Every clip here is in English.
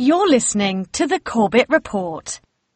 You're listening to the Corbett Report.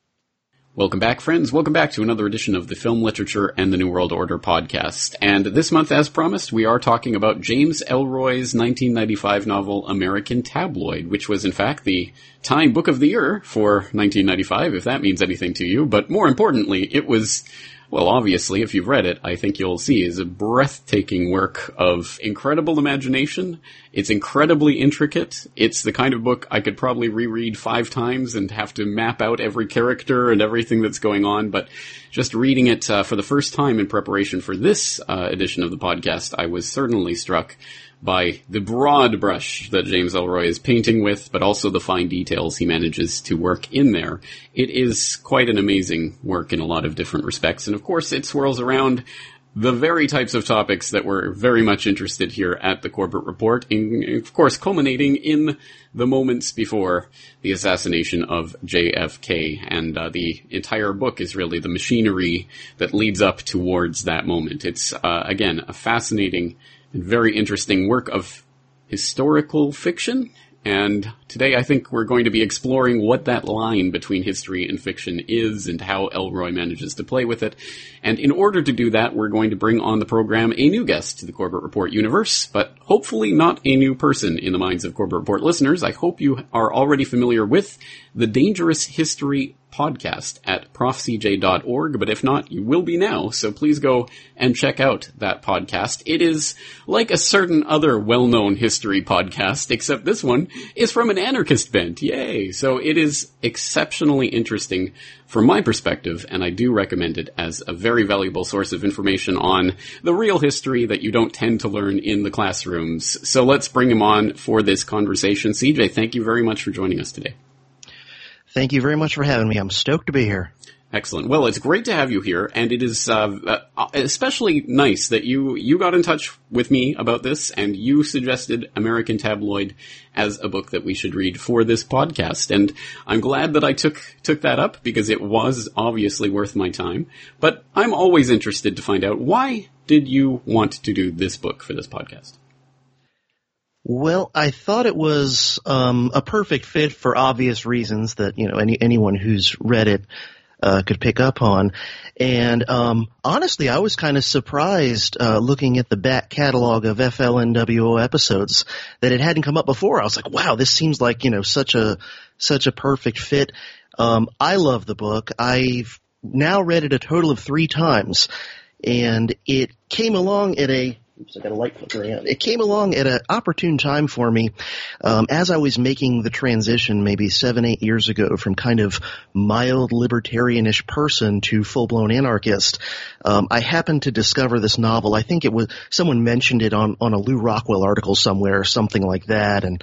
Welcome back, friends. Welcome back to another edition of the Film Literature and the New World Order podcast. And this month, as promised, we are talking about James Ellroy's 1995 novel American Tabloid, which was in fact the Time Book of the Year for 1995, if that means anything to you. But more importantly, it was, well, obviously, if you've read it, I think you'll see, is a breathtaking work of incredible imagination. It's incredibly intricate. It's the kind of book I could probably reread 5 times and have to map out every character and everything that's going on. But just reading it for the first time in preparation for this edition of the podcast, I was certainly struck by the broad brush that James Ellroy is painting with, but also the fine details he manages to work in there. It is quite an amazing work in a lot of different respects, and of course it swirls around the very types of topics that we're very much interested here at the Corbett Report, of course culminating in the moments before the assassination of JFK, and the entire book is really the machinery that leads up towards that moment. It's, again, a fascinating and very interesting work of historical fiction, and today I think we're going to be exploring what that line between history and fiction is and how Ellroy manages to play with it. And in order to do that, we're going to bring on the program a new guest to the Corbett Report universe, but hopefully not a new person in the minds of Corbett Report listeners. I hope you are already familiar with the Dangerous History podcast at profcj.org, but if not, you will be now, so please go and check out that podcast. It is like a certain other well-known history podcast, except this one is from an anarchist bent. Yay! So it is exceptionally interesting from my perspective, and I do recommend it as a very valuable source of information on the real history that you don't tend to learn in the classrooms. So let's bring him on for this conversation. CJ, thank you very much for joining us today. Thank you very much for having me. I'm stoked to be here. Excellent. Well, it's great to have you here, and it is especially nice that you got in touch with me about this, and you suggested American Tabloid as a book that we should read for this podcast. And I'm glad that I took that up, because it was obviously worth my time. But I'm always interested to find out, why did you want to do this book for this podcast? Well, I thought it was a perfect fit for obvious reasons that, you know, anyone who's read it could pick up on. And honestly, I was kind of surprised looking at the back catalog of FLNWO episodes that it hadn't come up before. I was like, wow, this seems like, you know, such a perfect fit. I love the book. I've now read it a total of 3 times, and it came along at a Oops, I got a light flickering out. It came along at an opportune time for me, as I was making the transition maybe 7-8 years ago from kind of mild libertarianish person to full-blown anarchist. I happened to discover this novel. I think it was someone mentioned it on a Lou Rockwell article somewhere, or something like that. And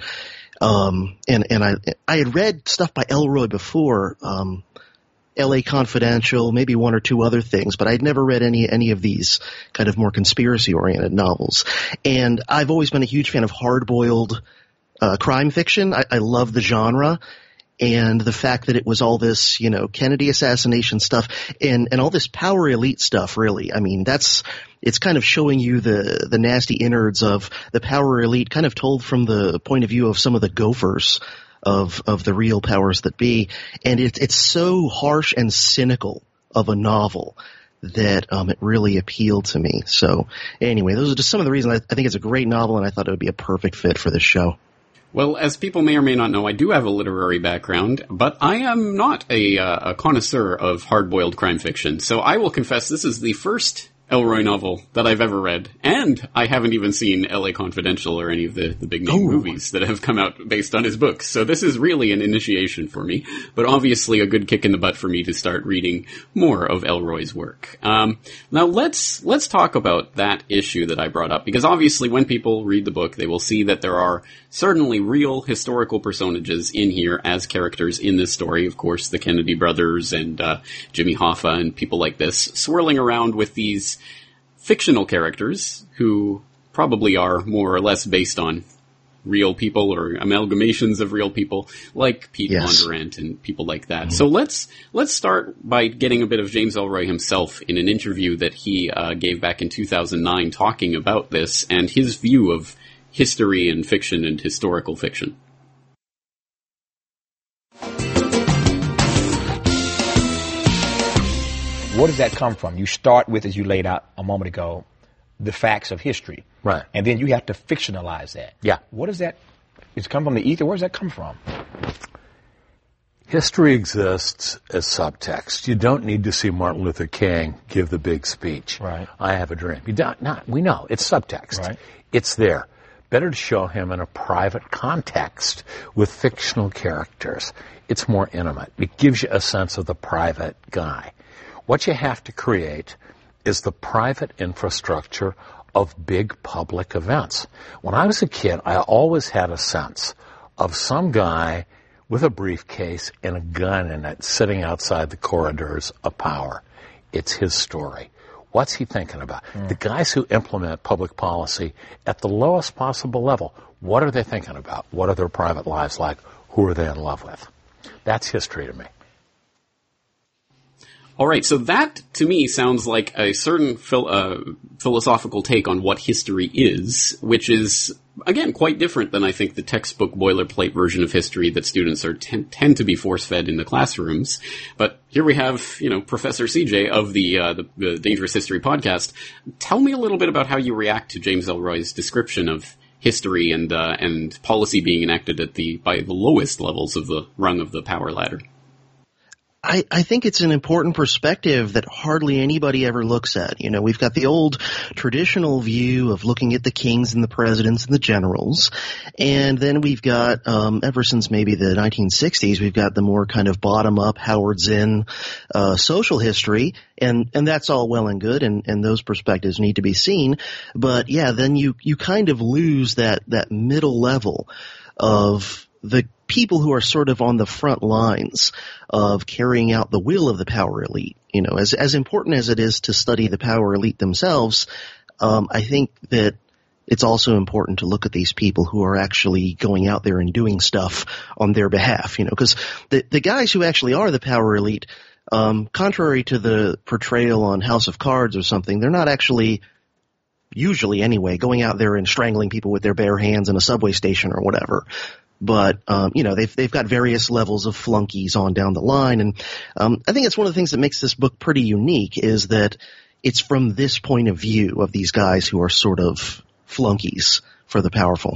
I had read stuff by Ellroy before. L.A. Confidential, maybe 1 or 2 other things, but I'd never read any of these kind of more conspiracy-oriented novels. And I've always been a huge fan of hard-boiled crime fiction. I love the genre, and the fact that it was all this, you know, Kennedy assassination stuff and all this power elite stuff, really. I mean, it's kind of showing you the nasty innards of the power elite, kind of told from the point of view of some of the gophers of the real powers that be. And it's so harsh and cynical of a novel that it really appealed to me. So anyway, those are just some of the reasons I think it's a great novel, and I thought it would be a perfect fit for this show. Well, as people may or may not know, I do have a literary background, but I am not a connoisseur of hard-boiled crime fiction. So I will confess this is the first Ellroy novel that I've ever read, and I haven't even seen L.A. Confidential or any of the big name movies that have come out based on his books. So this is really an initiation for me, but obviously a good kick in the butt for me to start reading more of Ellroy's work. Now let's talk about that issue that I brought up, because obviously when people read the book, they will see that there are certainly real historical personages in here as characters in this story. Of course, the Kennedy brothers and Jimmy Hoffa and people like this swirling around with these fictional characters who probably are more or less based on real people or amalgamations of real people, like Pete Bondurant and people like that. Mm-hmm. So let's start by getting a bit of James Ellroy himself in an interview that he gave back in 2009 talking about this and his view of history and fiction and historical fiction. Where does that come from? You start with, as you laid out a moment ago, the facts of history. Right. And then you have to fictionalize that. Yeah. What does that, it's come from the ether? Where does that come from? History exists as subtext. You don't need to see Martin Luther King give the big speech. Right. I have a dream. You don't, not, we know. It's subtext. Right. It's there. Better to show him in a private context with fictional characters. It's more intimate. It gives you a sense of the private guy. What you have to create is the private infrastructure of big public events. When I was a kid, I always had a sense of some guy with a briefcase and a gun in it sitting outside the corridors of power. It's his story. What's he thinking about? The guys who implement public policy at the lowest possible level, what are they thinking about? What are their private lives like? Who are they in love with? That's history to me. All right, so that, to me, sounds like a certain philosophical take on what history is, which is, again, quite different than I think the textbook boilerplate version of history that students are tend to be force-fed in the classrooms. But here we have, Professor CJ of the Dangerous History podcast. Tell me a little bit about how you react to James Ellroy's description of history and policy being enacted by the lowest levels of the rung of the power ladder. I think it's an important perspective that hardly anybody ever looks at. We've got the old traditional view of looking at the kings and the presidents and the generals. And then we've got, ever since maybe the 1960s, we've got the more kind of bottom-up Howard Zinn social history. And that's all well and good, and those perspectives need to be seen. But yeah, then you kind of lose that middle level of the people who are sort of on the front lines of carrying out the will of the power elite. As important as it is to study the power elite themselves, I think that it's also important to look at these people who are actually going out there and doing stuff on their behalf, because the guys who actually are the power elite, contrary to the portrayal on House of Cards or something, they're not actually, usually anyway, going out there and strangling people with their bare hands in a subway station or whatever. But, they've got various levels of flunkies on down the line. And I think it's one of the things that makes this book pretty unique is that it's from this point of view of these guys who are sort of flunkies for the powerful.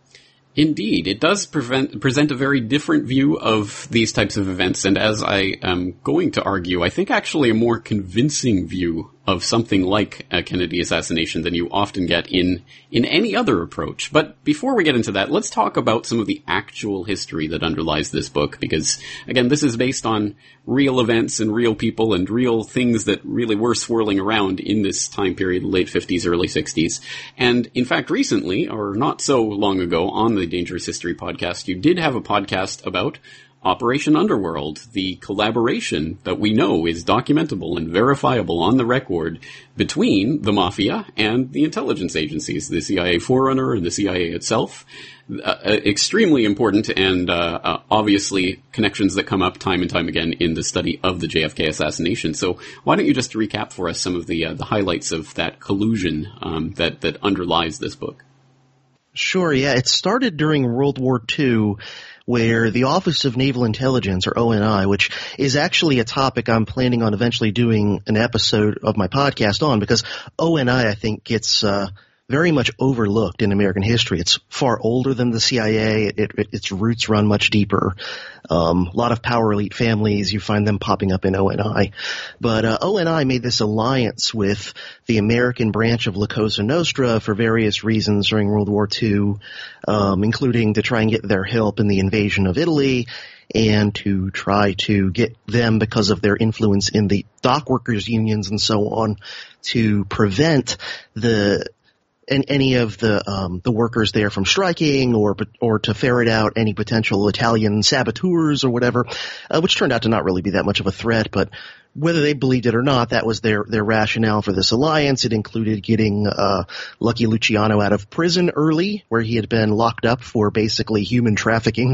Indeed, it does present a very different view of these types of events, and as I am going to argue, I think actually a more convincing view of something like a Kennedy assassination than you often get in any other approach. But before we get into that, let's talk about some of the actual history that underlies this book, because, again, this is based on real events and real people and real things that really were swirling around in this time period, late 50s, early 60s. And, in fact, recently, or not so long ago, on the Dangerous History podcast, you did have a podcast about Operation Underworld, the collaboration that we know is documentable and verifiable on the record between the Mafia and the intelligence agencies, the CIA Forerunner and the CIA itself. Extremely important and obviously connections that come up time and time again in the study of the JFK assassination. So why don't you just recap for us some of the highlights of that collusion that underlies this book? Sure, yeah. It started during World War II, where the Office of Naval Intelligence, or ONI, which is actually a topic I'm planning on eventually doing an episode of my podcast on, because ONI, I think, gets very much overlooked in American history. It's far older than the CIA. Its roots run much deeper. A lot of power elite families, you find them popping up in ONI. But ONI made this alliance with the American branch of La Cosa Nostra for various reasons during World War II, including to try and get their help in the invasion of Italy and to try to get them, because of their influence in the dock workers unions and so on, to prevent any of the workers there from striking or to ferret out any potential Italian saboteurs or whatever, which turned out to not really be that much of a threat. But whether they believed it or not, that was their rationale for this alliance. It included getting Lucky Luciano out of prison early, where he had been locked up for basically human trafficking.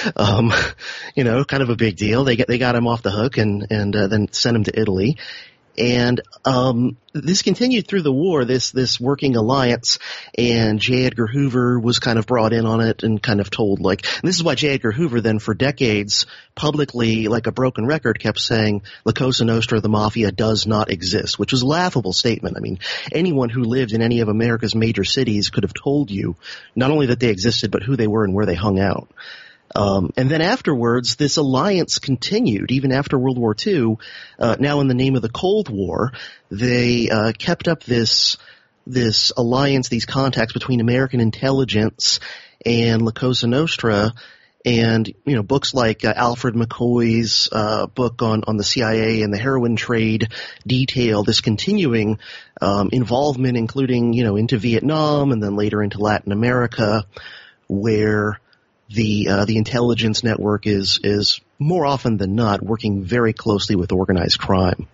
Kind of a big deal. They got him off the hook and then sent him to Italy. And this continued through the war, this working alliance, and J. Edgar Hoover was kind of brought in on it and kind of told, like, and this is why J. Edgar Hoover then for decades publicly, like a broken record, kept saying La Cosa Nostra, the Mafia, does not exist, which was a laughable statement. I mean, anyone who lived in any of America's major cities could have told you not only that they existed, but who they were and where they hung out. And then afterwards, this alliance continued, even after World War II. Now in the name of the Cold War, they kept up this alliance, these contacts between American intelligence and La Cosa Nostra. And, you know, books like Alfred McCoy's book on the CIA and the heroin trade detail this continuing involvement, including, you know, into Vietnam and then later into Latin America, where the intelligence network is more often than not working very closely with organized crime.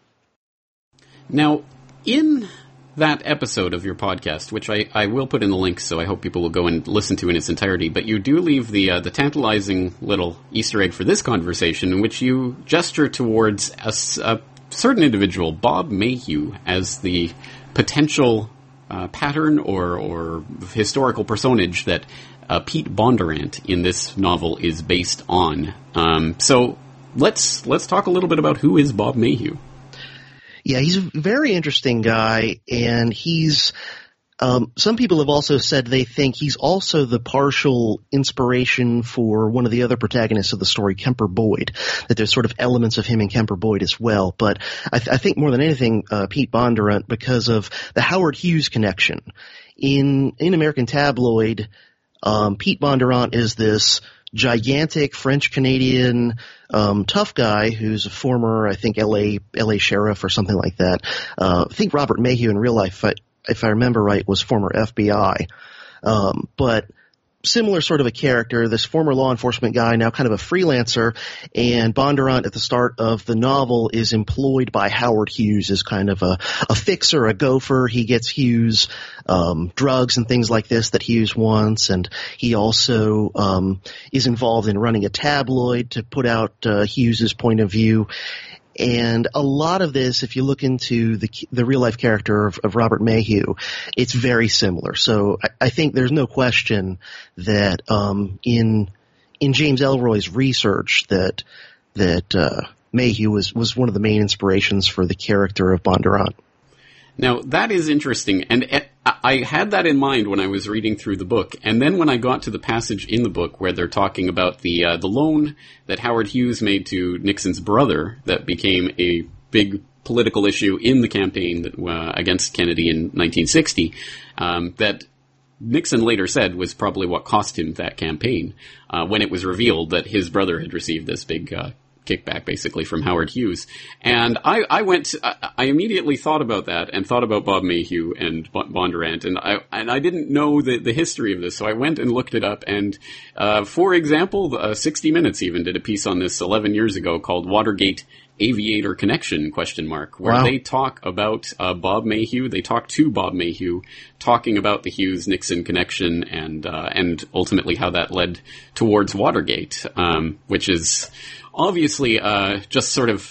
Now, in that episode of your podcast, which I will put in the link, so I hope people will go and listen to in its entirety, but you do leave the tantalizing little Easter egg for this conversation in which you gesture towards a certain individual, Bob Mayhew, as the potential pattern or historical personage that Pete Bondurant in this novel is based on. So let's talk a little bit about who is Bob Mayhew. Yeah, he's a very interesting guy, and he's some people have also said they think he's also the partial inspiration for one of the other protagonists of the story, Kemper Boyd, that there's sort of elements of him in Kemper Boyd as well. But I think more than anything, Pete Bondurant, because of the Howard Hughes connection. In American Tabloid, Pete Bondurant is this gigantic French-Canadian tough guy who's a former, I think, LA sheriff or something like that. I think Robert Mayhew in real life, if I remember right, was former FBI. But similar sort of a character, this former law enforcement guy, now kind of a freelancer, and Bondurant at the start of the novel is employed by Howard Hughes as kind of a fixer, a gopher. He gets Hughes drugs and things like this that Hughes wants, and he also is involved in running a tabloid to put out Hughes's point of view. And a lot of this, if you look into the real life character of Robert Mayhew, it's very similar. So I think there's no question that in James Ellroy's research that Mayhew was one of the main inspirations for the character of Bondurant. Now, that is interesting, and I had that in mind when I was reading through the book, and then when I got to the passage in the book where they're talking about the loan that Howard Hughes made to Nixon's brother that became a big political issue in the campaign that, against Kennedy in 1960, that Nixon later said was probably what cost him that campaign, when it was revealed that his brother had received this big kickback basically from Howard Hughes. And I immediately thought about that and thought about Bob Mayhew and Bondurant, and I didn't know the history of this, so I went and looked it up, and for example, 60 Minutes even did a piece on this 11 years ago called Watergate Aviator Connection, ? Where wow. They talk about Bob Mayhew. They talk to Bob Mayhew, talking about the Hughes-Nixon connection and ultimately how that led towards Watergate, which is obviously just sort of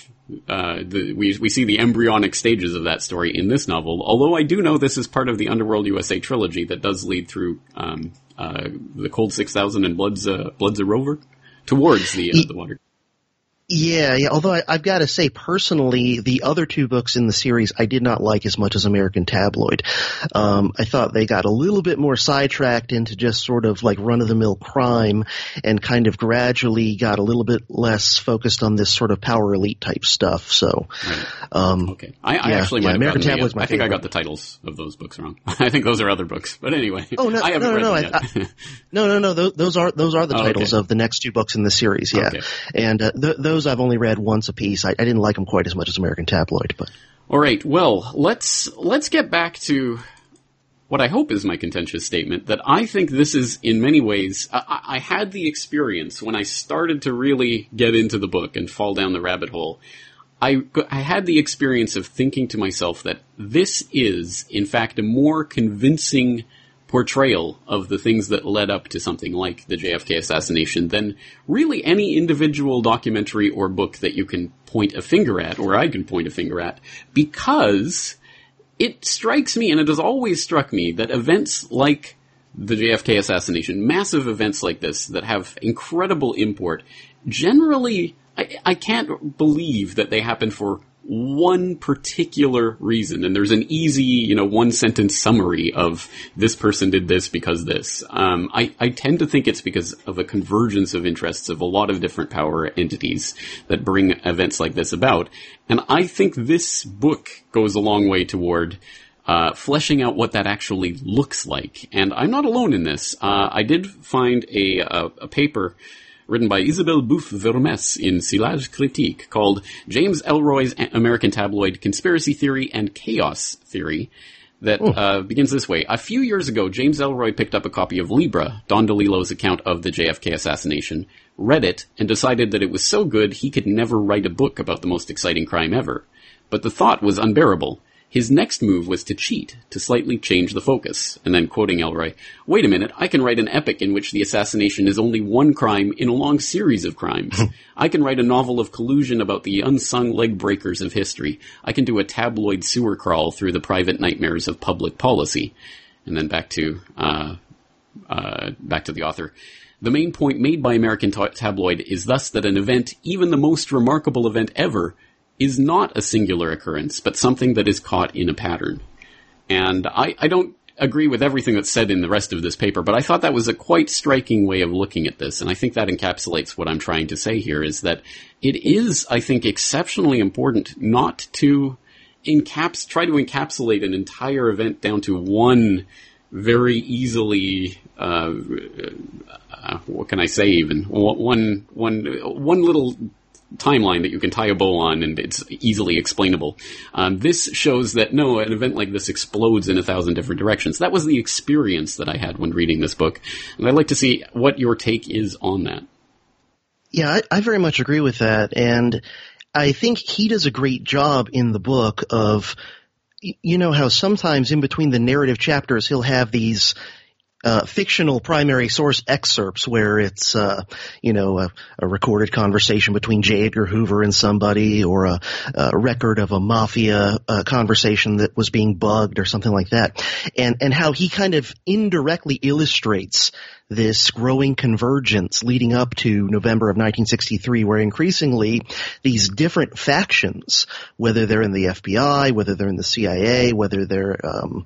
we see the embryonic stages of that story in this novel. Although I do know this is part of the Underworld USA trilogy that does lead through the Cold 6000 and Blood's a Rover towards the Watergate. Yeah. Although I've got to say, personally, the other two books in the series I did not like as much as American Tabloid. I thought they got a little bit more sidetracked into just sort of like run-of-the-mill crime and kind of gradually got a little bit less focused on this sort of power elite type stuff. So, right. Okay. I actually might have American Tabloid's my I think favorite. I got the titles of those books wrong. I think those are other books. But anyway, I haven't read them yet. No. Those are the titles of the next two books in the series. Yeah, okay. And those I've only read once a piece. I didn't like them quite as much as American Tabloid, but. All right. Well, let's get back to what I hope is my contentious statement, that I think this is, in many ways, I had the experience when I started to really get into the book and fall down the rabbit hole. I had the experience of thinking to myself that this is, in fact, a more convincing portrayal of the things that led up to something like the JFK assassination than really any individual documentary or book that you can point a finger at, or I can point a finger at, because it strikes me, and it has always struck me, that events like the JFK assassination, massive events like this that have incredible import, generally, I can't believe that they happen for one particular reason, and there's an easy, one-sentence summary of this person did this because this. I tend to think it's because of a convergence of interests of a lot of different power entities that bring events like this about. And I think this book goes a long way toward fleshing out what that actually looks like. And I'm not alone in this. I did find a paper written by Isabelle Bouffe-Vermès in Silage Critique called James Ellroy's American Tabloid Conspiracy Theory and Chaos Theory that begins this way. A few years ago, James Ellroy picked up a copy of Libra, Don DeLillo's account of the JFK assassination, read it, and decided that it was so good he could never write a book about the most exciting crime ever. But the thought was unbearable. His next move was to cheat, to slightly change the focus. And then, quoting Ellroy, "Wait a minute, I can write an epic in which the assassination is only one crime in a long series of crimes. I can write a novel of collusion about the unsung leg breakers of history. I can do a tabloid sewer crawl through the private nightmares of public policy." And then back to the author. "The main point made by American Tabloid is thus that an event, even the most remarkable event ever, is not a singular occurrence, but something that is caught in a pattern." And I don't agree with everything that's said in the rest of this paper, but I thought that was a quite striking way of looking at this, and I think that encapsulates what I'm trying to say here, is that it is, I think, exceptionally important not to try to encapsulate an entire event down to one very easily, what can I say even? One little timeline that you can tie a bow on and it's easily explainable. This shows that, no, an event like this explodes in 1,000 different directions. That was the experience that I had when reading this book, and I'd like to see what your take is on that. Yeah, I very much agree with that, and I think he does a great job in the book of, how sometimes in between the narrative chapters he'll have these fictional primary source excerpts where it's, a recorded conversation between J. Edgar Hoover and somebody, or a record of a mafia conversation that was being bugged or something like that. And how he kind of indirectly illustrates this growing convergence leading up to November of 1963, where increasingly these different factions, whether they're in the FBI, whether they're in the CIA, whether they're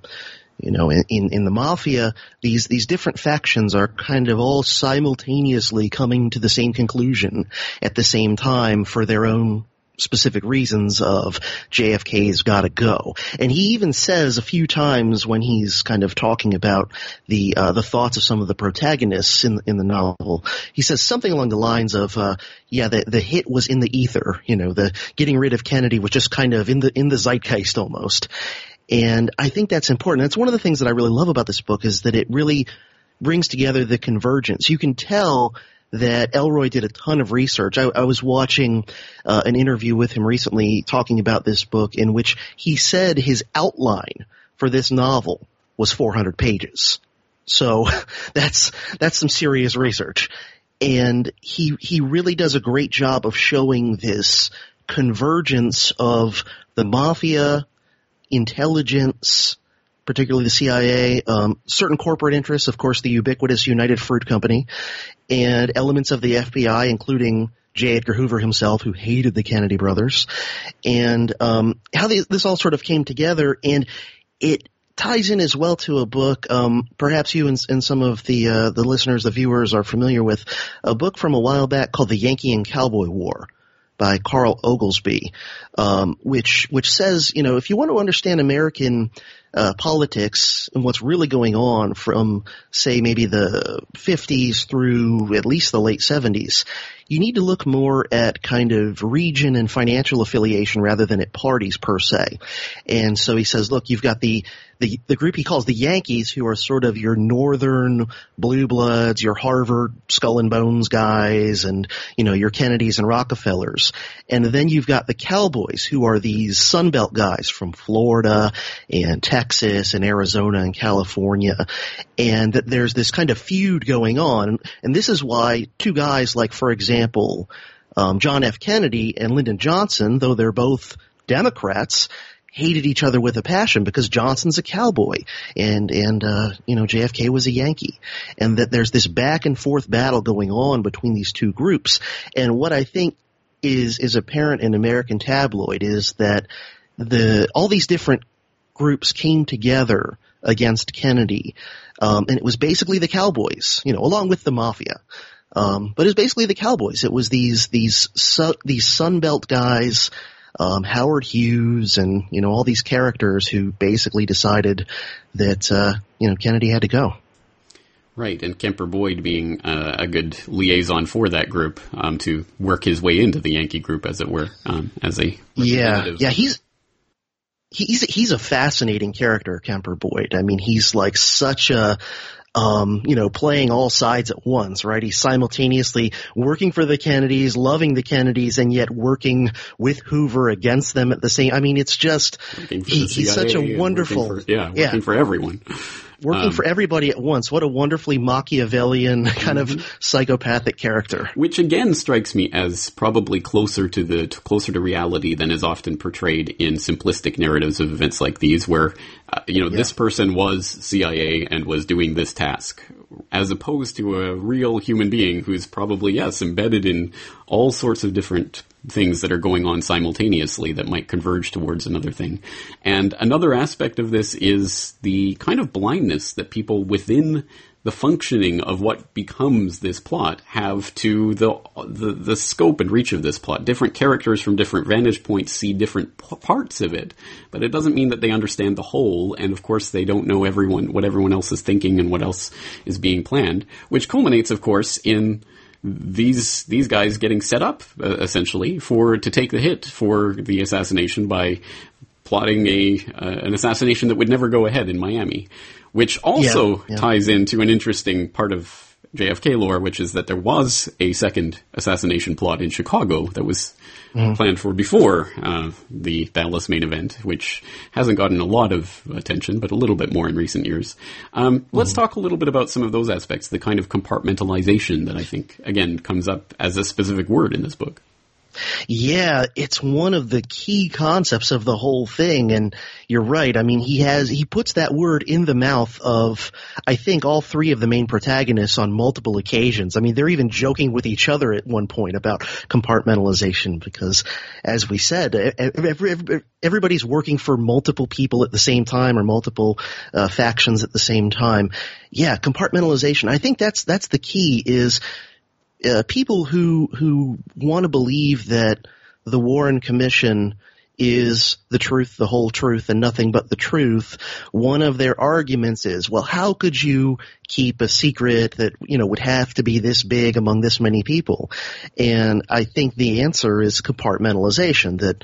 in the mafia, these different factions are kind of all simultaneously coming to the same conclusion at the same time for their own specific reasons of JFK's gotta go. And he even says a few times when he's kind of talking about the thoughts of some of the protagonists in the novel, he says something along the lines of, the hit was in the ether, the getting rid of Kennedy was just kind of in the zeitgeist almost. And I think that's important. That's one of the things that I really love about this book, is that it really brings together the convergence. You can tell that Ellroy did a ton of research. I was watching an interview with him recently talking about this book, in which he said his outline for this novel was 400 pages. So that's some serious research. And he really does a great job of showing this convergence of the mafia, intelligence, particularly the CIA, certain corporate interests, of course, the ubiquitous United Fruit Company, and elements of the FBI, including J. Edgar Hoover himself, who hated the Kennedy brothers, and how this all sort of came together. And it ties in as well to a book, perhaps you and some of the listeners, the viewers, are familiar with, a book from a while back called The Yankee and Cowboy War by Carl Oglesby, which says, if you want to understand American politics and what's really going on from, say, maybe the 50s through at least the late 70s, you need to look more at kind of region and financial affiliation rather than at parties per se. And so he says, look, you've got the group he calls the Yankees, who are sort of your northern blue bloods, your Harvard skull and bones guys, and, your Kennedys and Rockefellers. And then you've got the Cowboys, who are these Sunbelt guys from Florida and Texas and Arizona and California. And there's this kind of feud going on. And this is why two guys like, for example, John F. Kennedy and Lyndon Johnson, though they're both Democrats, hated each other with a passion, because Johnson's a cowboy and JFK was a Yankee, and that there's this back and forth battle going on between these two groups. And what I think is apparent in American Tabloid is that all these different groups came together against Kennedy, and it was basically the Cowboys, along with the Mafia. But it was basically the Cowboys. It was these Sunbelt guys, Howard Hughes and, all these characters who basically decided that, Kennedy had to go. Right, and Kemper Boyd being a good liaison for that group, to work his way into the Yankee group, as it were, as a representative. Yeah, he's a fascinating character, Kemper Boyd. I mean, he's like such a, playing all sides at once, right? He's simultaneously working for the Kennedys, loving the Kennedys, and yet working with Hoover against them at the same. I mean, it's just he's such a wonderful, working for everyone. Working for everybody at once. What a wonderfully Machiavellian kind of psychopathic character. Which again strikes me as probably closer to reality than is often portrayed in simplistic narratives of events like these, where this person was CIA and was doing this task, as opposed to a real human being who's probably embedded in all sorts of different things that are going on simultaneously that might converge towards another thing. And another aspect of this is the kind of blindness that people within the functioning of what becomes this plot have to the scope and reach of this plot. Different characters from different vantage points see different parts of it, but it doesn't mean that they understand the whole, and of course they don't know what everyone else is thinking and what else is being planned, which culminates, of course, in these guys getting set up essentially to take the hit for the assassination by plotting an assassination that would never go ahead in Miami, which also ties into an interesting part of JFK lore, which is that there was a second assassination plot in Chicago that was planned for before the Dallas main event, which hasn't gotten a lot of attention, but a little bit more in recent years. Let's talk a little bit about some of those aspects, the kind of compartmentalization that I think, again, comes up as a specific word in this book. Yeah, it's one of the key concepts of the whole thing, and you're right. I mean, he puts that word in the mouth of, I think, all three of the main protagonists on multiple occasions. I mean, they're even joking with each other at one point about compartmentalization because, as we said, everybody's working for multiple people at the same time or multiple factions at the same time. Yeah, compartmentalization. I think that's the key is people who want to believe that the Warren Commission is the truth, the whole truth, and nothing but the truth. One of their arguments is, well, how could you keep a secret that, would have to be this big among this many people? And I think the answer is compartmentalization, that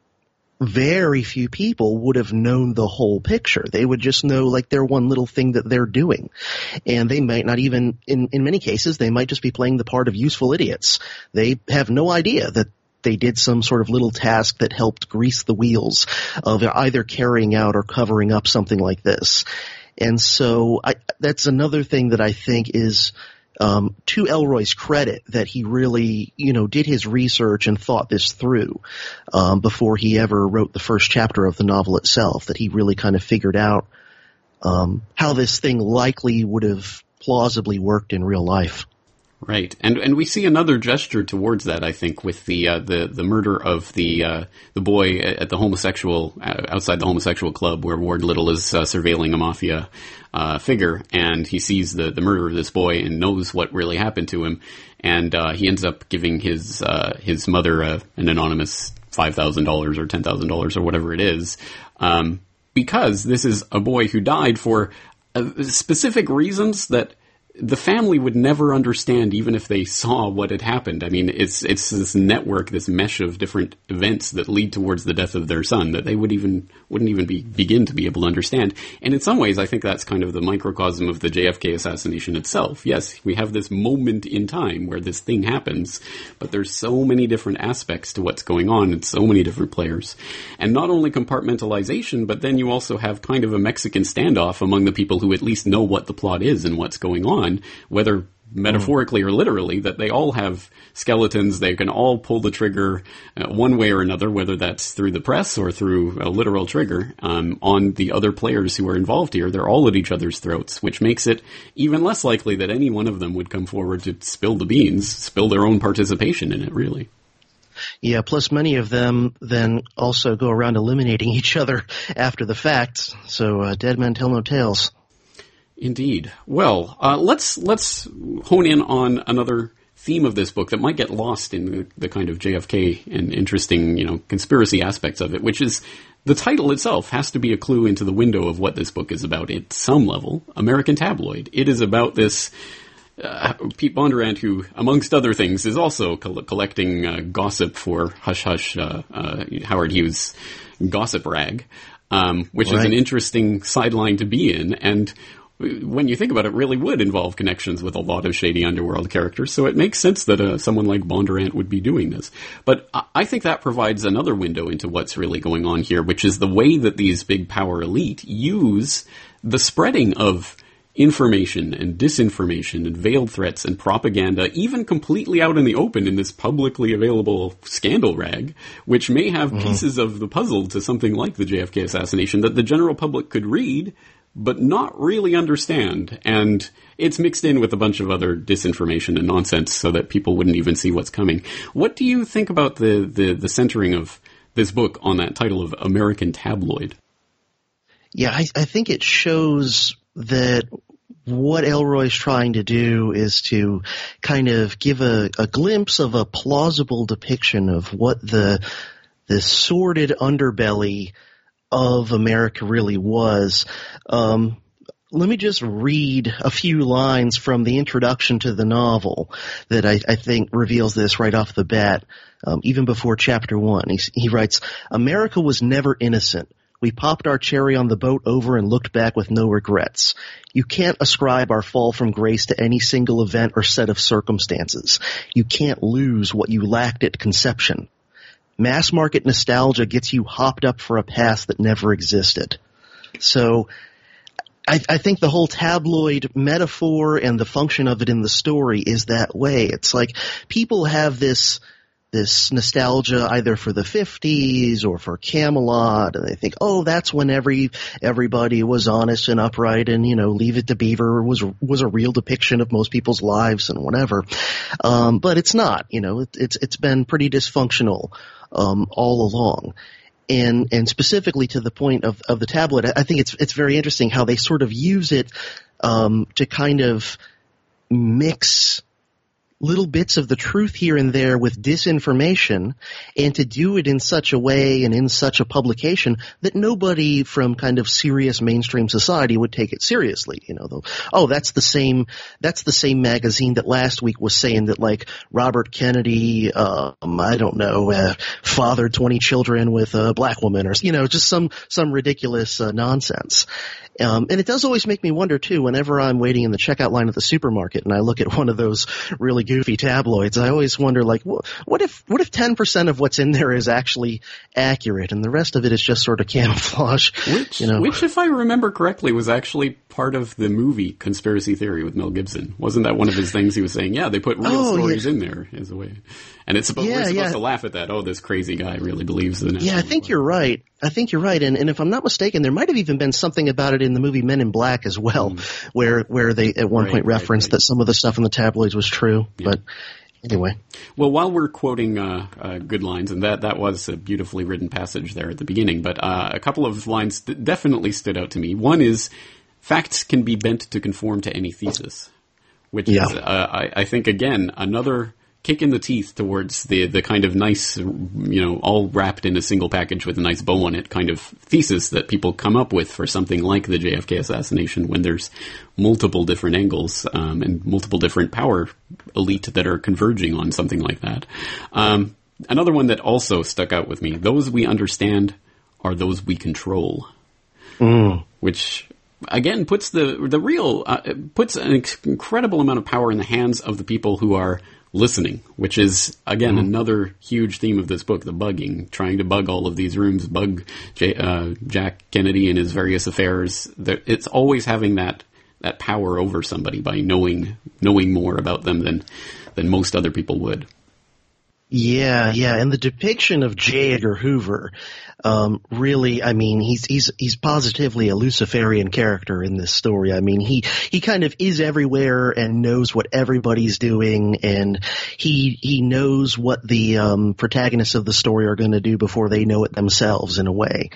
very few people would have known the whole picture. They would just know like their one little thing that they're doing. And they might not even, in many cases, they might just be playing the part of useful idiots. They have no idea that they did some sort of little task that helped grease the wheels of either carrying out or covering up something like this. And so that's another thing that I think is to Elroy's credit, that he really, did his research and thought this through before he ever wrote the first chapter of the novel itself, that he really kind of figured out how this thing likely would have plausibly worked in real life. Right, and we see another gesture towards that, I think, with the murder of the boy at the homosexual outside the homosexual club where Ward Little is surveilling a mafia figure, and he sees the murder of this boy and knows what really happened to him, and he ends up giving his mother an anonymous $5,000 or $10,000 or whatever it is, because this is a boy who died for specific reasons that the family would never understand even if they saw what had happened. I mean, it's this network, this mesh of different events that lead towards the death of their son that they wouldn't even begin to be able to understand. And in some ways, I think that's kind of the microcosm of the JFK assassination itself. Yes, we have this moment in time where this thing happens, but there's so many different aspects to what's going on and so many different players. And not only compartmentalization, but then you also have kind of a Mexican standoff among the people who at least know what the plot is and what's going on, whether metaphorically or literally, that they all have skeletons. They can all pull the trigger one way or another, whether that's through the press or through a literal trigger on the other players who are involved here. They're all at each other's throats, which makes it even less likely that any one of them would come forward to spill the beans, spill their own participation in it, really. Yeah, plus many of them then also go around eliminating each other after the fact, so dead men tell no tales. Indeed. Well, let's hone in on another theme of this book that might get lost in the kind of JFK and interesting, conspiracy aspects of it, which is the title itself has to be a clue into the window of what this book is about at some level. American Tabloid. It is about this Pete Bondurant, who, amongst other things, is also collecting gossip for Hush Hush, Howard Hughes' gossip rag, which is an interesting sideline to be in, and when you think about it, really would involve connections with a lot of shady underworld characters, so it makes sense that someone like Bondurant would be doing this. But I think that provides another window into what's really going on here, which is the way that these big power elite use the spreading of information and disinformation and veiled threats and propaganda, even completely out in the open in this publicly available scandal rag, which may have pieces of the puzzle to something like the JFK assassination that the general public could read, but not really understand. And it's mixed in with a bunch of other disinformation and nonsense so that people wouldn't even see what's coming. What do you think about the centering of this book on that title of American Tabloid? Yeah, I think it shows that what Ellroy's trying to do is to kind of give a glimpse of a plausible depiction of what the sordid underbelly of America really was. Let me just read a few lines from the introduction to the novel that I think reveals this right off the bat, even before chapter 1. He writes, "America was never innocent. We popped our cherry on the boat over and looked back with no regrets. You can't ascribe our fall from grace to any single event or set of circumstances. You can't lose what you lacked at conception. Mass market nostalgia gets you hopped up for a past that never existed." So I think the whole tabloid metaphor and the function of it in the story is that way. It's like people have this nostalgia either for the 50s or for Camelot, and they think, oh, that's when everybody was honest and upright, and Leave It to Beaver was a real depiction of most people's lives and whatever. But it's not. It's been pretty dysfunctional all along. And specifically to the point of the tabloid, I think it's very interesting how they sort of use it to kind of mix little bits of the truth here and there with disinformation, and to do it in such a way and in such a publication that nobody from kind of serious mainstream society would take it seriously. That's the same magazine that last week was saying that, like, Robert Kennedy, fathered 20 children with a black woman, or just some ridiculous nonsense. And it does always make me wonder, too, whenever I'm waiting in the checkout line at the supermarket and I look at one of those really goofy tabloids, I always wonder, like, what if 10% of what's in there is actually accurate and the rest of it is just sort of camouflage? Which, if I remember correctly, was actually part of the movie Conspiracy Theory with Mel Gibson. Wasn't that one of his things he was saying? Yeah, they put real stories in there as a way. And we're supposed to laugh at that. Oh, this crazy guy really believes in it. Yeah, I think you're right. And if I'm not mistaken, there might have even been something about it in the movie Men in Black as well, where they at one point referenced that some of the stuff in the tabloids was true. Yeah. But anyway. Well, while we're quoting good lines, and that was a beautifully written passage there at the beginning, but a couple of lines that definitely stood out to me. One is, facts can be bent to conform to any thesis, which is, I think, again, another kick in the teeth towards the kind of nice, all wrapped in a single package with a nice bow on it kind of thesis that people come up with for something like the JFK assassination when there's multiple different angles and multiple different power elite that are converging on something like that. Another one that also stuck out with me, those we understand are those we control, which again puts puts an incredible amount of power in the hands of the people who are listening, which is, again, another huge theme of this book, the bugging, trying to bug all of these rooms, bug Jack Kennedy and his various affairs. It's always having that power over somebody by knowing more about them than most other people would. Yeah, and the depiction of J. Edgar Hoover, really, I mean, he's positively a Luciferian character in this story. I mean, he kind of is everywhere and knows what everybody's doing, and he knows what the protagonists of the story are going to do before they know it themselves, in a way.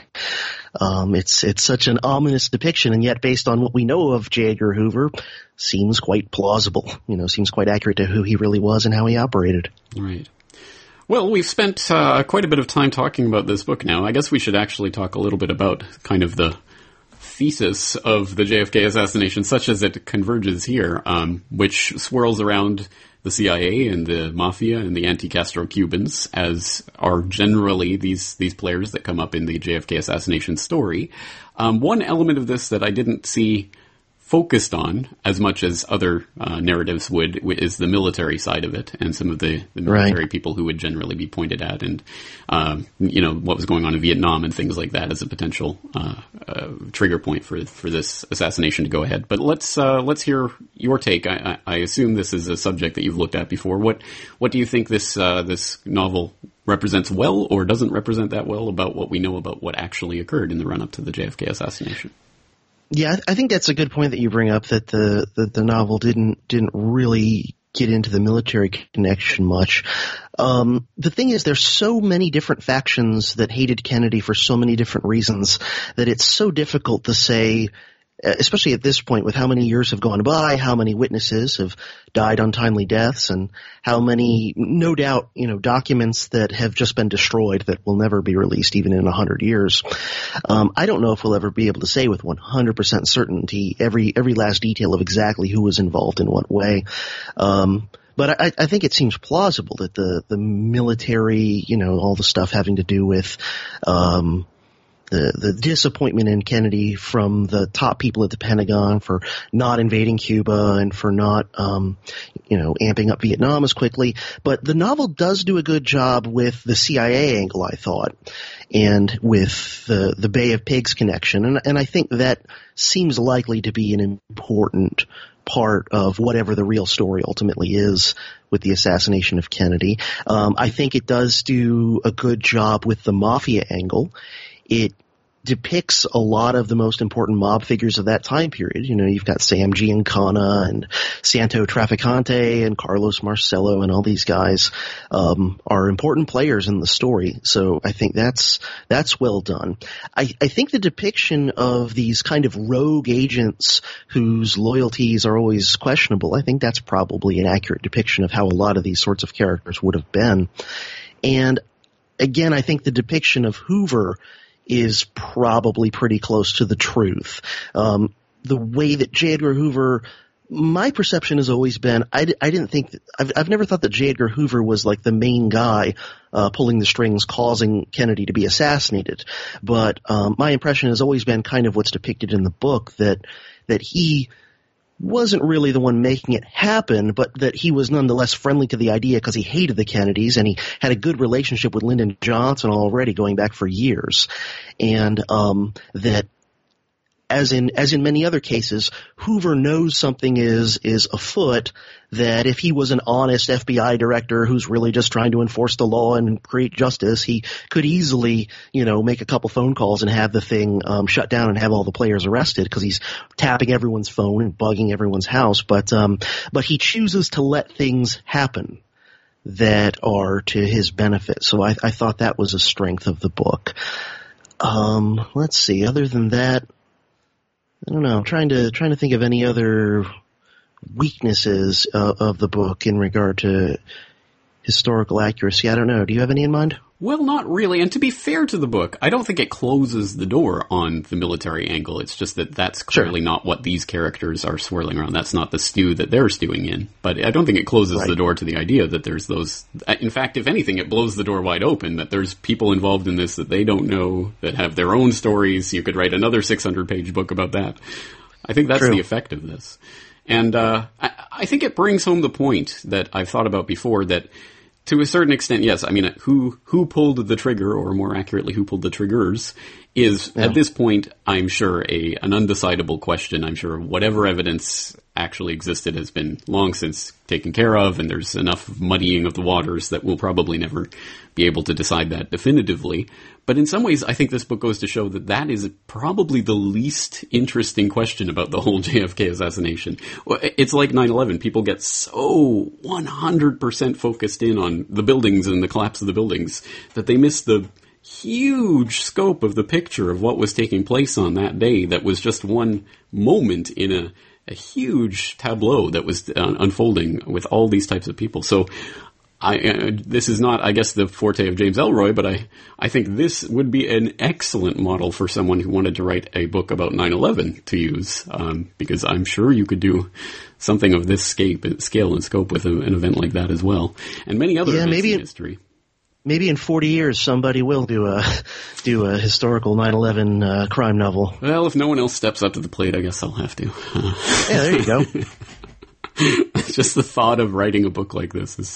It's such an ominous depiction, and yet based on what we know of J. Edgar Hoover, seems quite plausible, seems quite accurate to who he really was and how he operated. Right. Well, we've spent quite a bit of time talking about this book now. I guess we should actually talk a little bit about kind of the thesis of the JFK assassination, such as it converges here, which swirls around the CIA and the Mafia and the anti-Castro Cubans, as are generally these players that come up in the JFK assassination story. One element of this that I didn't see focused on as much as other narratives would is the military side of it, and some of the military people who would generally be pointed at, and what was going on in Vietnam and things like that as a potential trigger point for this assassination to go ahead. But let's hear your take. I assume this is a subject that you've looked at before. What do you think this novel represents well, or doesn't represent that well, about what we know about what actually occurred in the run-up to the JFK assassination? Yeah, I think that's a good point that you bring up, that the novel didn't really get into the military connection much. The thing is, there's so many different factions that hated Kennedy for so many different reasons that it's so difficult to say, especially at this point, with how many years have gone by, how many witnesses have died untimely deaths, and how many, no doubt, documents that have just been destroyed that will never be released even in 100 years. I don't know if we'll ever be able to say with 100% certainty every last detail of exactly who was involved in what way. But I think it seems plausible that the military, all the stuff having to do with the disappointment in Kennedy from the top people at the Pentagon for not invading Cuba and for not, amping up Vietnam as quickly. But the novel does do a good job with the CIA angle, I thought, and with the Bay of Pigs connection. And I think that seems likely to be an important part of whatever the real story ultimately is with the assassination of Kennedy. I think it does do a good job with the Mafia angle. It depicts a lot of the most important mob figures of that time period. You've got Sam Giancana and Santo Trafficante and Carlos Marcello, and all these guys are important players in the story. So I think that's well done. I think the depiction of these kind of rogue agents whose loyalties are always questionable, I think that's probably an accurate depiction of how a lot of these sorts of characters would have been. And again, I think the depiction of Hoover is probably pretty close to the truth. The way that J. Edgar Hoover, my perception has always been, I didn't think I've never thought that J. Edgar Hoover was like the main guy pulling the strings, causing Kennedy to be assassinated. But my impression has always been kind of what's depicted in the book, that he wasn't really the one making it happen, but that he was nonetheless friendly to the idea because he hated the Kennedys, and he had a good relationship with Lyndon Johnson already going back for years. And that, as in many other cases, Hoover knows something is afoot, that if he was an honest FBI director who's really just trying to enforce the law and create justice, he could easily, make a couple phone calls and have the thing shut down and have all the players arrested, because he's tapping everyone's phone and bugging everyone's house. But he chooses to let things happen that are to his benefit. So I thought that was a strength of the book. Let's see. Other than that, I don't know. I'm trying to think of any other weaknesses of the book in regard to historical accuracy. I don't know. Do you have any in mind? Well, not really. And to be fair to the book, I don't think it closes the door on the military angle. It's just that that's clearly not what these characters are swirling around. That's not the stew that they're stewing in. But I don't think it closes the door to the idea that there's those... In fact, if anything, it blows the door wide open, that there's people involved in this that they don't know, that have their own stories. You could write another 600-page book about that. I think that's the effect of this. And I think it brings home the point that I've thought about before, that to a certain extent, yes, I mean, who pulled the trigger, or more accurately, who pulled the triggers, is, at this point, I'm sure, an undecidable question. I'm sure whatever evidence actually existed has been long since taken care of, and there's enough muddying of the waters that we'll probably never be able to decide that definitively. But in some ways, I think this book goes to show that that is probably the least interesting question about the whole JFK assassination. It's like 9/11. People get so 100% focused in on the buildings and the collapse of the buildings that they miss the huge scope of the picture of what was taking place on that day. That was just one moment in a huge tableau that was unfolding with all these types of people. So this is not, I guess, the forte of James Ellroy, but I think this would be an excellent model for someone who wanted to write a book about 9/11 to use, because I'm sure you could do something of this scale and scope with an event like that as well, and many other events in history. Maybe in 40 years somebody will do a historical 9/11 crime novel. Well, if no one else steps up to the plate, I guess I'll have to. Yeah, there you go. Just the thought of writing a book like this is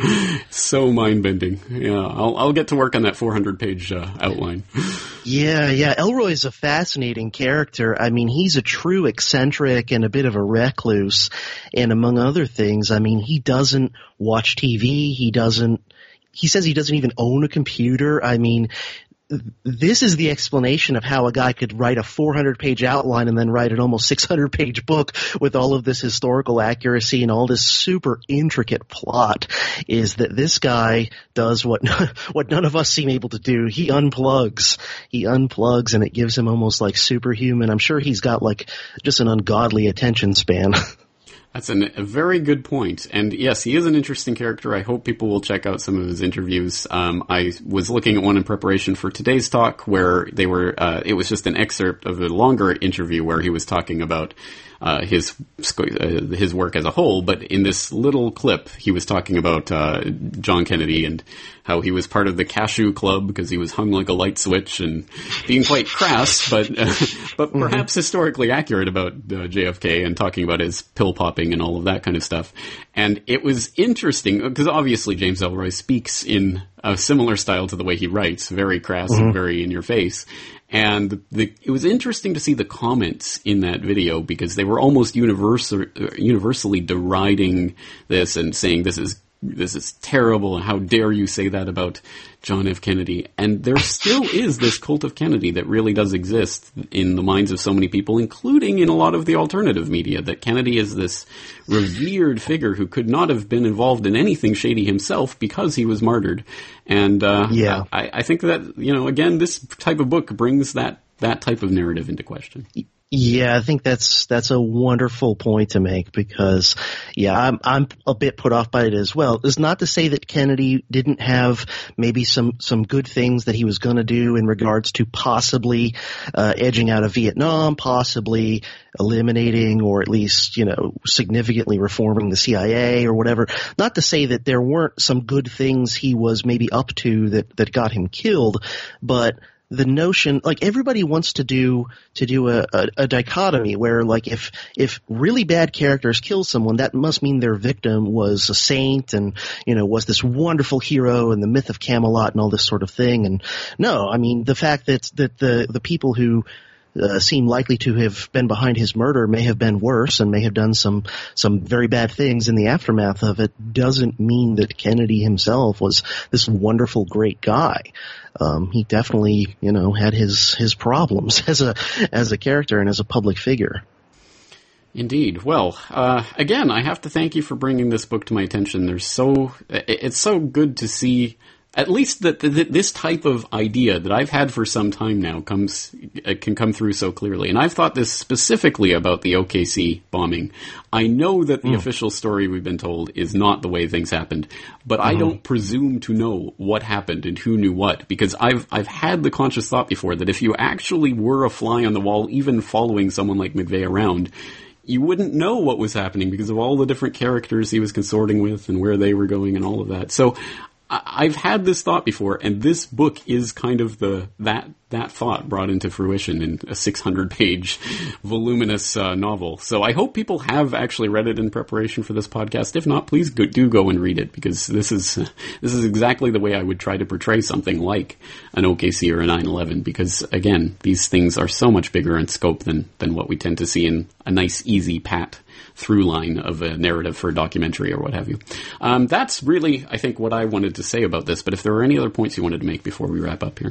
so mind-bending. Yeah, I'll get to work on that 400-page outline. Yeah. Ellroy's a fascinating character. I mean, he's a true eccentric and a bit of a recluse. And among other things, I mean, he doesn't watch TV. He says he doesn't even own a computer. I mean, this is the explanation of how a guy could write a 400-page outline and then write an almost 600-page book with all of this historical accuracy and all this super intricate plot, is that this guy does what none of us seem able to do. He unplugs, and it gives him almost like superhuman. I'm sure he's got like just an ungodly attention span. That's a very good point. And yes, he is an interesting character. I hope people will check out some of his interviews. I was looking at one in preparation for today's talk where it was just an excerpt of a longer interview where he was talking about his work as a whole, but in this little clip, he was talking about John Kennedy and how he was part of the Cashew Club because he was hung like a light switch, and being quite crass, but perhaps historically accurate about JFK, and talking about his pill popping and all of that kind of stuff. And it was interesting because obviously James Ellroy speaks in a similar style to the way he writes, very crass and very in your face. And it was interesting to see the comments in that video because they were almost universally deriding this and saying this is terrible, and how dare you say that about John F. Kennedy. And there still is this cult of Kennedy that really does exist in the minds of so many people, including in a lot of the alternative media, that Kennedy is this revered figure who could not have been involved in anything shady himself because he was martyred. And I think that, again, this type of book brings that type of narrative into question. Yeah, I think that's a wonderful point to make because, I'm a bit put off by it as well. It's not to say that Kennedy didn't have maybe some good things that he was going to do in regards to possibly edging out of Vietnam, possibly eliminating or at least, significantly reforming the CIA or whatever. Not to say that there weren't some good things he was maybe up to that got him killed, but the notion, like, everybody wants to do a dichotomy where, like, if really bad characters kill someone, that must mean their victim was a saint and, was this wonderful hero and the myth of Camelot and all this sort of thing. And no, I mean, the fact that the people who seem likely to have been behind his murder may have been worse and may have done some very bad things in the aftermath of it doesn't mean that Kennedy himself was this wonderful, great guy. He definitely, had his problems as a character and as a public figure. Indeed. Well, again, I have to thank you for bringing this book to my attention. It's so good to see at least that this type of idea that I've had for some time now can come through so clearly. And I've thought this specifically about the OKC bombing. I know that the official story we've been told is not the way things happened, but I don't presume to know what happened and who knew what, because I've had the conscious thought before that if you actually were a fly on the wall, even following someone like McVeigh around, you wouldn't know what was happening because of all the different characters he was consorting with and where they were going and all of that. So I've had this thought before, and this book is kind of that thought brought into fruition in a 600-page voluminous novel. So I hope people have actually read it in preparation for this podcast. If not, please do go and read it, because this is exactly the way I would try to portray something like an OKC or a 9/11. Because again, these things are so much bigger in scope than what we tend to see in a nice, easy, pat through line of a narrative for a documentary or what have you. That's really, I think, what I wanted to say about this. But if there are any other points you wanted to make before we wrap up here.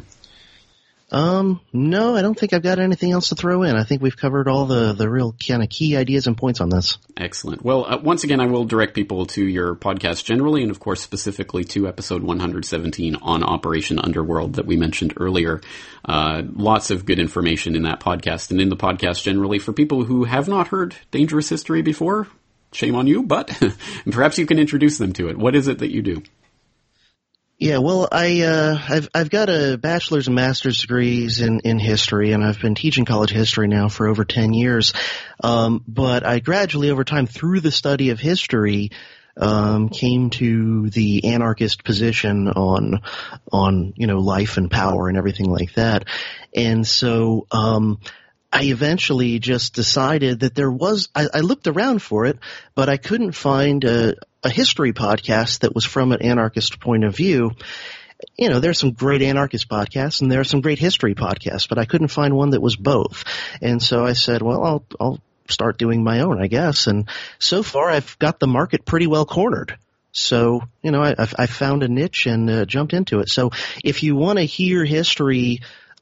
No, I don't think I've got anything else to throw in. I think we've covered all the real kind of key ideas and points on this. Excellent. Well, once again, I will direct people to your podcast generally, and of course specifically to episode 117 on Operation Underworld that we mentioned earlier. Lots of good information in that podcast and in the podcast generally. For people who have not heard Dangerous History before, shame on you, but perhaps you can introduce them to it. What is it that you do? Yeah, well, I've got a bachelor's and master's degrees in history, and I've been teaching college history now for over 10 years. But I gradually, over time, through the study of history, came to the anarchist position on life and power and everything like that. And so, I eventually just decided that I looked around for it, but I couldn't find a history podcast that was from an anarchist point of view. There's some great anarchist podcasts and there are some great history podcasts, but I couldn't find one that was both. And so I said, well, I'll start doing my own, I guess. And so far I've got the market pretty well cornered. So, I found a niche and jumped into it. So if you want to hear history,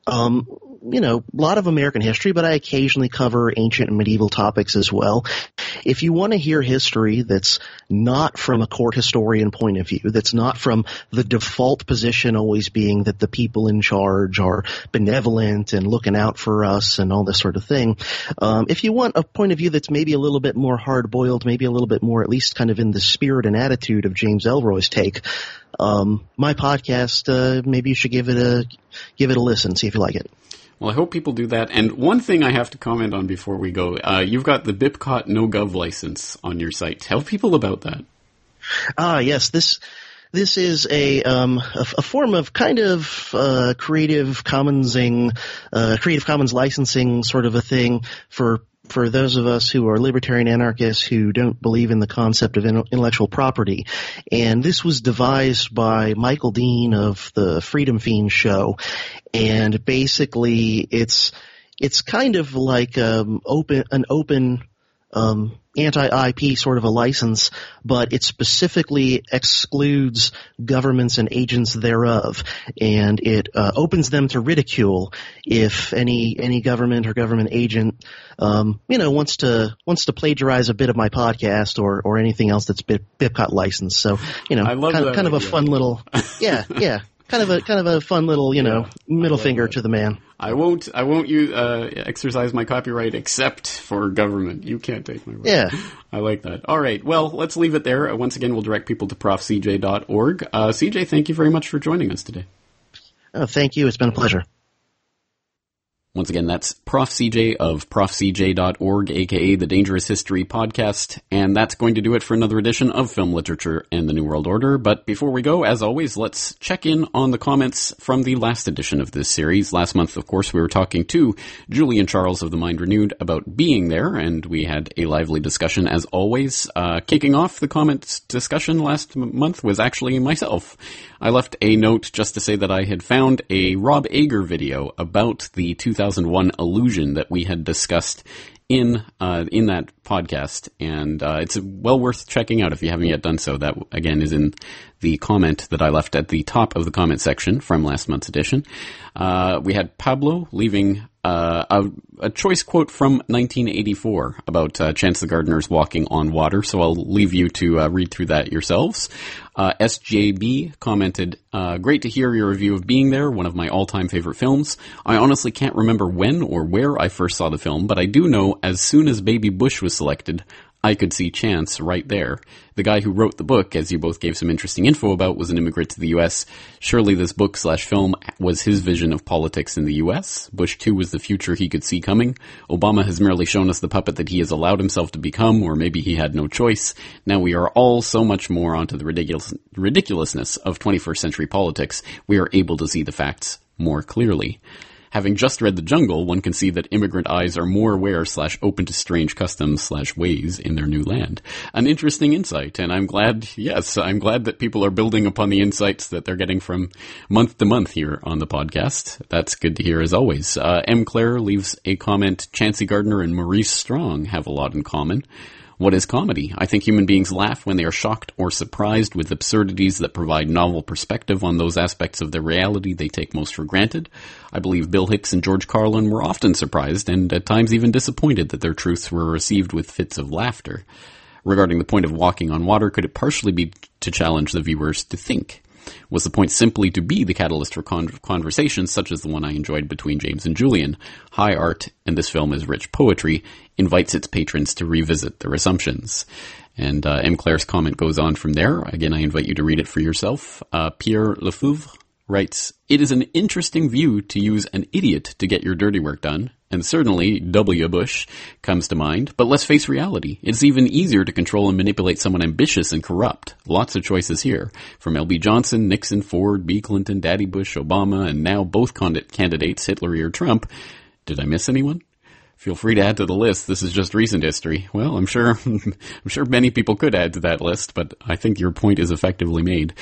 a lot of American history, but I occasionally cover ancient and medieval topics as well. If you want to hear history that's not from a court historian point of view, that's not from the default position always being that the people in charge are benevolent and looking out for us and all this sort of thing, if you want a point of view that's maybe a little bit more hard-boiled, maybe a little bit more at least kind of in the spirit and attitude of James Ellroy's take, my podcast, maybe you should give it a listen, see if you like it. Well, I hope people do that. And one thing I have to comment on before we go, you've got the BIPCOT no-gov license on your site. Tell people about that. Yes, this is a form of kind of Creative Commons licensing sort of a thing for those of us who are libertarian anarchists who don't believe in the concept of intellectual property. And this was devised by Michael Dean of the Freedom Fiend show. And basically it's kind of like an open anti-IP sort of a license, but it specifically excludes governments and agents thereof, and it opens them to ridicule if any government or government agent wants to plagiarize a bit of my podcast or anything else that's BIPCOT licensed. So I love kind of a fun little yeah. Kind of a fun little, middle finger to the man. I won't exercise my copyright except for government. You can't take my word. Yeah. I like that. All right. Well, let's leave it there. Once again, we'll direct people to profcj.org. CJ, thank you very much for joining us today. Oh, thank you. It's been a pleasure. Once again, that's Prof. CJ of profcj.org, aka the Dangerous History Podcast, and that's going to do it for another edition of Film Literature and the New World Order. But before we go, as always, let's check in on the comments from the last edition of this series. Last month, of course, we were talking to Julian Charles of The Mind Renewed about being there, and we had a lively discussion as always. Kicking off the comments discussion last month was actually myself. I left a note just to say that I had found a Rob Ager video about the 2001 illusion that we had discussed in that podcast, and it's well worth checking out if you haven't yet done so. That, again, is in the comment that I left at the top of the comment section from last month's edition. We had Pablo leaving a choice quote from 1984 about Chance the Gardener's walking on water, so I'll leave you to read through that yourselves. SJB commented, great to hear your review of Being There, one of my all-time favorite films. I honestly can't remember when or where I first saw the film, but I do know as soon as Baby Bush was selected, I could see Chance right there. The guy who wrote the book, as you both gave some interesting info about, was an immigrant to the U.S. Surely this book/film was his vision of politics in the U.S. Bush 2 was the future he could see coming. Obama has merely shown us the puppet that he has allowed himself to become, or maybe he had no choice. Now we are all so much more onto the ridiculousness of 21st century politics. We are able to see the facts more clearly. Having just read The Jungle, one can see that immigrant eyes are more aware/open to strange customs/ways in their new land. An interesting insight, and I'm glad that people are building upon the insights that they're getting from month to month here on the podcast. That's good to hear as always. M. Claire leaves a comment, Chancey Gardner and Maurice Strong have a lot in common. What is comedy? I think human beings laugh when they are shocked or surprised with absurdities that provide novel perspective on those aspects of their reality they take most for granted. I believe Bill Hicks and George Carlin were often surprised and at times even disappointed that their truths were received with fits of laughter. Regarding the point of walking on water, could it partially be to challenge the viewers to think? Was the point simply to be the catalyst for conversations such as the one I enjoyed between James and Julian? High art, and this film is rich poetry, invites its patrons to revisit their assumptions. And M. Claire's comment goes on from there. Again, I invite you to read it for yourself. Pierre Lefebvre writes, it is an interesting view to use an idiot to get your dirty work done. And certainly W. Bush comes to mind, but let's face reality. It's even easier to control and manipulate someone ambitious and corrupt. Lots of choices here. From L.B. Johnson, Nixon, Ford, B. Clinton, Daddy Bush, Obama, and now both candidates, Hitler or Trump. Did I miss anyone? Feel free to add to the list. This is just recent history. Well, I'm sure many people could add to that list, but I think your point is effectively made.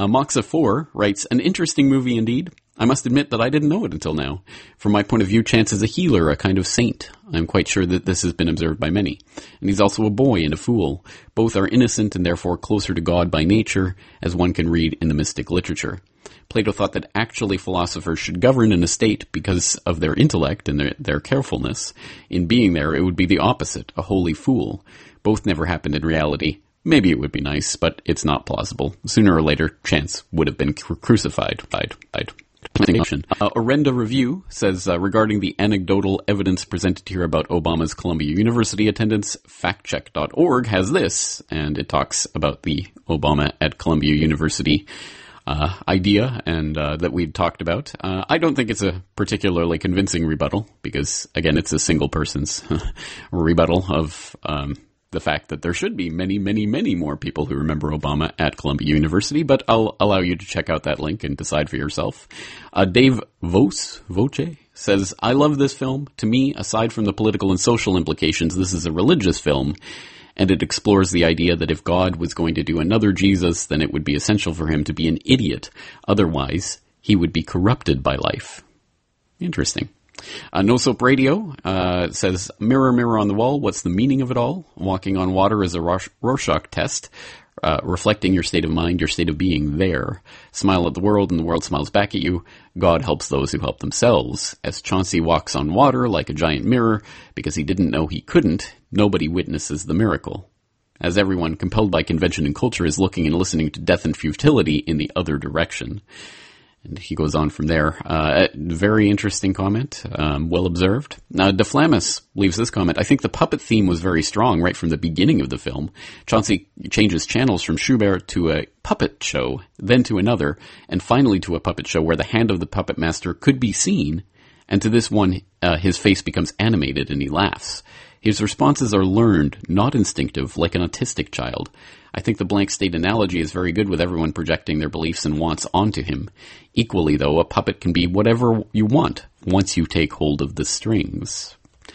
Moxa4 writes, an interesting movie indeed. I must admit that I didn't know it until now. From my point of view, Chance is a healer, a kind of saint. I'm quite sure that this has been observed by many. And he's also a boy and a fool. Both are innocent and therefore closer to God by nature, as one can read in the mystic literature. Plato thought that actually philosophers should govern in a state because of their intellect and their carefulness. In Being There, it would be the opposite, a holy fool. Both never happened in reality. Maybe it would be nice, but it's not plausible. Sooner or later, Chance would have been crucified. Orenda Review says, regarding the anecdotal evidence presented here about Obama's Columbia University attendance, factcheck.org has this, and it talks about the Obama at Columbia University idea and that we'd talked about. I don't think it's a particularly convincing rebuttal because, again, it's a single person's rebuttal of the fact that there should be many, many, many more people who remember Obama at Columbia University, but I'll allow you to check out that link and decide for yourself. Dave Voce says, I love this film. To me, aside from the political and social implications, this is a religious film, and it explores the idea that if God was going to do another Jesus, then it would be essential for him to be an idiot. Otherwise, he would be corrupted by life. Interesting. No Soap Radio says, mirror, mirror on the wall, what's the meaning of it all? Walking on water is a Rorschach test, reflecting your state of mind, your state of being there. Smile at the world and the world smiles back at you. God helps those who help themselves. As Chauncey walks on water like a giant mirror because he didn't know he couldn't, nobody witnesses the miracle. As everyone, compelled by convention and culture, is looking and listening to death and futility in the other direction. And he goes on from there. Very interesting comment. Well observed. DeFlamis leaves this comment. I think the puppet theme was very strong right from the beginning of the film. Chauncey changes channels from Schubert to a puppet show, then to another, and finally to a puppet show where the hand of the puppet master could be seen, and to this one, his face becomes animated and he laughs. His responses are learned, not instinctive, like an autistic child. I think the blank state analogy is very good with everyone projecting their beliefs and wants onto him. Equally, though, a puppet can be whatever you want once you take hold of the strings.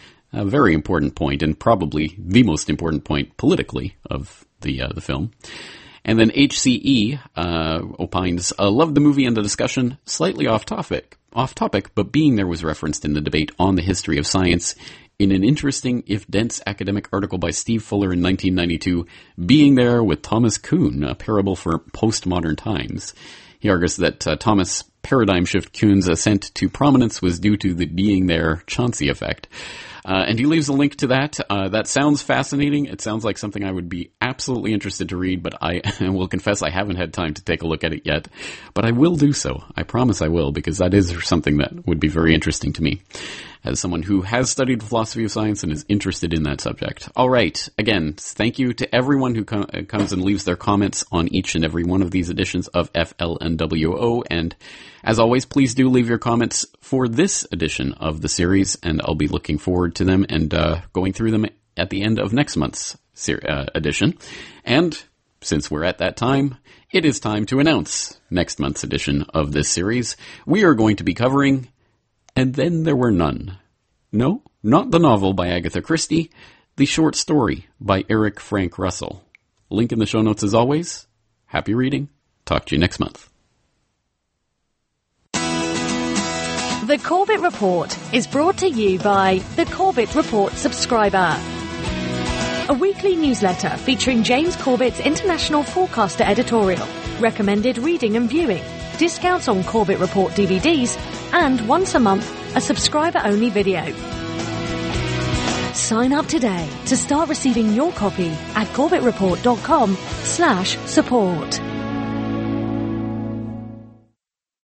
A very important point, and probably the most important point politically of the film. And then HCE opines, loved the movie and the discussion, slightly off topic, but Being There was referenced in the debate on the history of science in an interesting, if dense, academic article by Steve Fuller in 1992, Being There with Thomas Kuhn, a parable for postmodern times. He argues that Thomas paradigm shift Kuhn's ascent to prominence was due to the being there Chauncey effect. And he leaves a link to that. That sounds fascinating. It sounds like something I would be absolutely interested to read, but I will confess I haven't had time to take a look at it yet. But I will do so. I promise I will, because that is something that would be very interesting to me, as someone who has studied philosophy of science and is interested in that subject. All right. Again, thank you to everyone who comes and leaves their comments on each and every one of these editions of FLNWO. And as always, please do leave your comments for this edition of the series, and I'll be looking forward to them and going through them at the end of next month's edition. And since we're at that time, it is time to announce next month's edition of this series. We are going to be covering And Then There Were None. No, not the novel by Agatha Christie, the short story by Eric Frank Russell. Link in the show notes as always. Happy reading. Talk to you next month. The Corbett Report is brought to you by the Corbett Report subscriber. A weekly newsletter featuring James Corbett's International Forecaster editorial, recommended reading and viewing, discounts on Corbett Report DVDs, and once a month, a subscriber-only video. Sign up today to start receiving your copy at corbettreport.com/support.